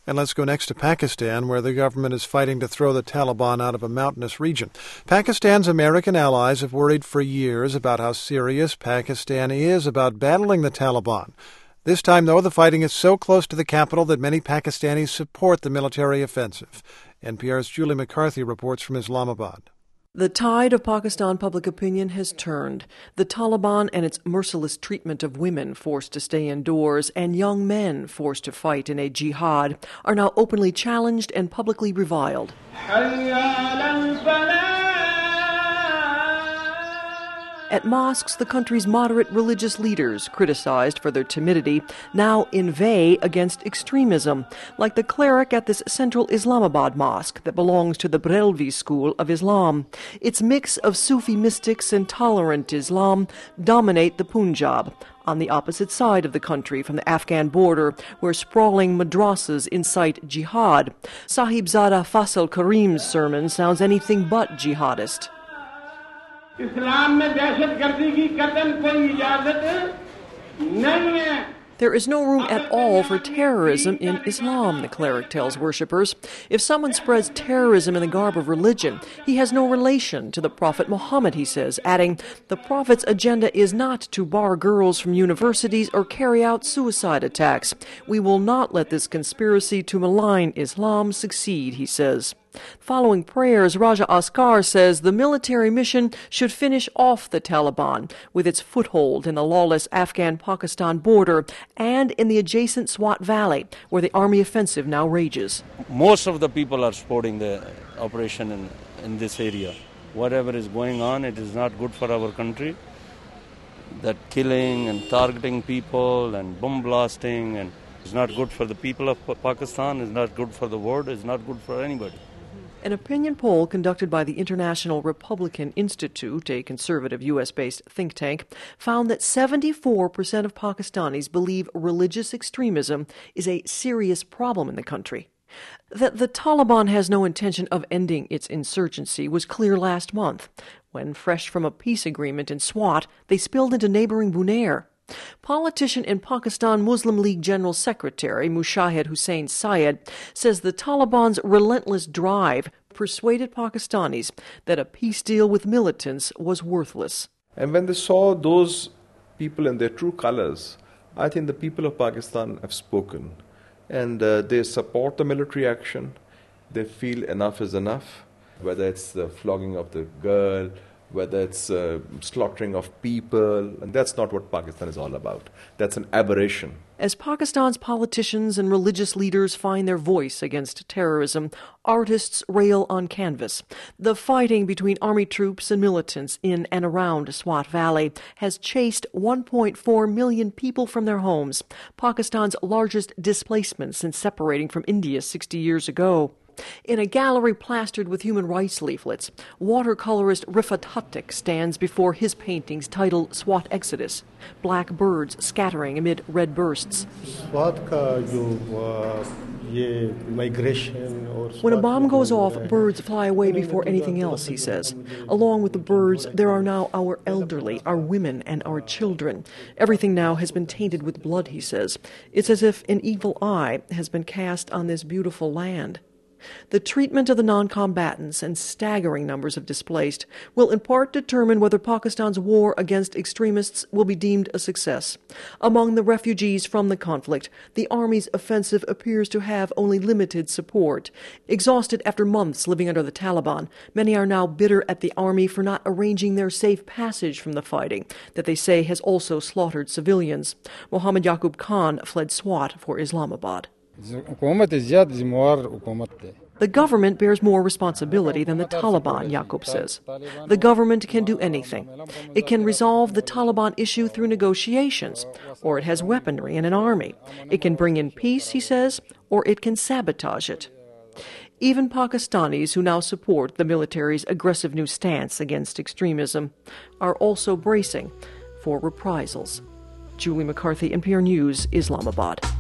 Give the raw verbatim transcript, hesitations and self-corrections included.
And let's go next to Pakistan, where the government is fighting to throw the Taliban out of a mountainous region. Pakistan's American allies have worried for years about how serious Pakistan is about battling the Taliban. This time, though, the fighting is so close to the capital that many Pakistanis support the military offensive. N P R's Julie McCarthy reports from Islamabad. The tide of Pakistan public opinion has turned. The Taliban and its merciless treatment of women forced to stay indoors and young men forced to fight in a jihad are now openly challenged and publicly reviled. At mosques, the country's moderate religious leaders, criticized for their timidity, now inveigh against extremism, like the cleric at this central Islamabad mosque that belongs to the Barelvi school of Islam. Its mix of Sufi mystics and tolerant Islam dominate the Punjab, on the opposite side of the country from the Afghan border, where sprawling madrasas incite jihad. Sahibzada Fasal Karim's sermon sounds anything but jihadist. There is no room at all for terrorism in Islam, the cleric tells worshippers. If someone spreads terrorism in the garb of religion, he has no relation to the Prophet Muhammad, he says, adding, the Prophet's agenda is not to bar girls from universities or carry out suicide attacks. We will not let this conspiracy to malign Islam succeed, he says. Following prayers, Raja Askar says the military mission should finish off the Taliban with its foothold in the lawless Afghan-Pakistan border and in the adjacent Swat Valley, where the army offensive now rages. Most of the people are supporting the operation in, in this area. Whatever is going on, it is not good for our country. That killing and targeting people and bomb blasting and is not good for the people of Pakistan, is not good for the world, is not good for anybody. An opinion poll conducted by the International Republican Institute, a conservative U S-based think tank, found that seventy-four percent of Pakistanis believe religious extremism is a serious problem in the country. That the Taliban has no intention of ending its insurgency was clear last month, when, fresh from a peace agreement in Swat, they spilled into neighboring Bunair. Politician and Pakistan Muslim League General Secretary Mushahid Hussain Syed says the Taliban's relentless drive persuaded Pakistanis that a peace deal with militants was worthless. And when they saw those people in their true colors, I think the people of Pakistan have spoken. And uh, they support the military action. They feel enough is enough, whether it's the flogging of the girl, whether it's uh, slaughtering of people, and that's not what Pakistan is all about. That's an aberration. As Pakistan's politicians and religious leaders find their voice against terrorism, artists rail on canvas. The fighting between army troops and militants in and around Swat Valley has chased one point four million people from their homes, Pakistan's largest displacement since separating from India sixty years ago. In a gallery plastered with human rights leaflets, watercolorist Rifat Hattik stands before his paintings titled Swat Exodus, black birds scattering amid red bursts. When a bomb goes off, birds fly away before anything else, he says. Along with the birds, there are now our elderly, our women, and our children. Everything now has been tainted with blood, he says. It's as if an evil eye has been cast on this beautiful land. The treatment of the non-combatants and staggering numbers of displaced will in part determine whether Pakistan's war against extremists will be deemed a success. Among the refugees from the conflict, the army's offensive appears to have only limited support. Exhausted after months living under the Taliban, many are now bitter at the army for not arranging their safe passage from the fighting, that they say has also slaughtered civilians. Mohammad Yaqub Khan fled Swat for Islamabad. The government bears more responsibility than the Taliban, Yaqub says. The government can do anything. It can resolve the Taliban issue through negotiations, or it has weaponry and an army. It can bring in peace, he says, or it can sabotage it. Even Pakistanis who now support the military's aggressive new stance against extremism are also bracing for reprisals. Julie McCarthy, N P R News, Islamabad.